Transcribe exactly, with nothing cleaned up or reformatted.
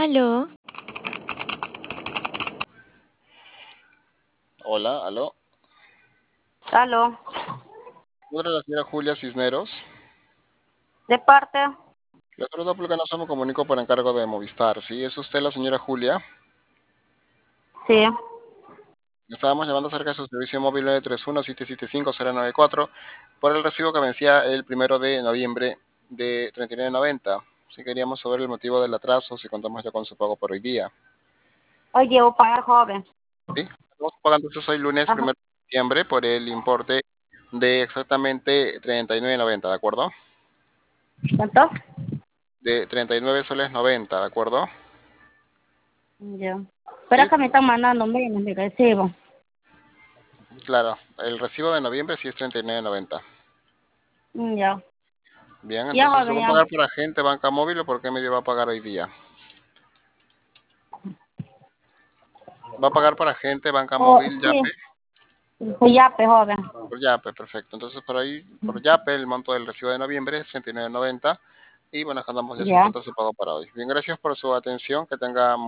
Aló, Hola, aló. Aló, ¿Podrá la señora Julia Cisneros? de parte, Le saludo porque no se me comunico por encargo de Movistar. ¿Sí? ¿Es usted la señora Julia? sí. Estábamos llamando acerca de su servicio móvil nueve tres uno, siete siete cinco, cero nueve cuatro por el recibo que vencía el primero de noviembre de treinta y nueve noventa. Si queríamos saber el motivo del atraso, si contamos ya con su pago por hoy día. Hoy llevo pagar joven. ¿Sí? Estamos pagando entonces hoy lunes Ajá. primero de diciembre por el importe de exactamente treinta y nueve noventa, ¿de acuerdo? ¿Cuánto? De treinta y nueve soles noventa, ¿de acuerdo? Ya. Pero Sí, acá me están mandando menos mi recibo. claro, el recibo de noviembre sí es treinta y nueve noventa. Ya. Bien, Ya, entonces ¿lo joven, va a ya. pagar por agente, banca móvil o por qué medio va a pagar hoy día? ¿Va a pagar por agente, banca Oh, móvil, sí. Yape? Sí, ya, pues, joven. Por Yape, perfecto. Entonces por ahí, por Yape, el monto del recibo de noviembre es treinta y nueve noventa y bueno, acá andamos ya sin Ya. falta su pago para hoy. Bien, gracias por su atención, que tenga